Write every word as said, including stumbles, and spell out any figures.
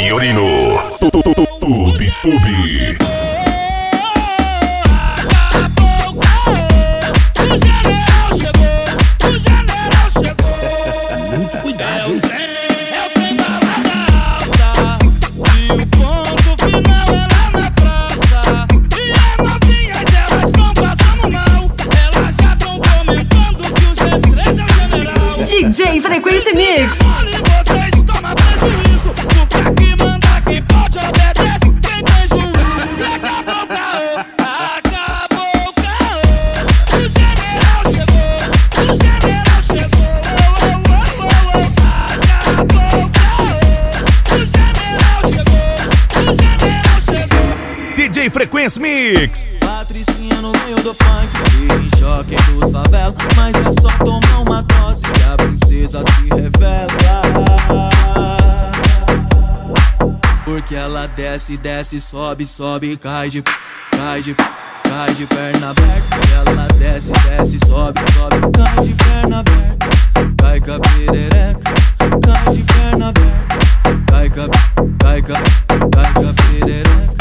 Fiorino. Tube Tube. D J Frequência Mix. Vocês tomam prejuízo, porque aqui manda quem pode, obedece quem tem juízo. Daqui a pouco acabou o caô. O general chegou, o general chegou. Acabou o caô. O general chegou, o general chegou. D J Frequência Mix. Patricinha no meio do funk, fica em choque dos favelas. Mas é só tomar uma dose que a princesa se revela. Porque ela desce, desce, sobe, sobe, cai de, cai de, cai de perna aberta. Ela desce, desce, sobe, sobe, cai de perna aberta. Cai com a perereca, cai de perna aberta. Cai com a, cai com a, cai com a perereca.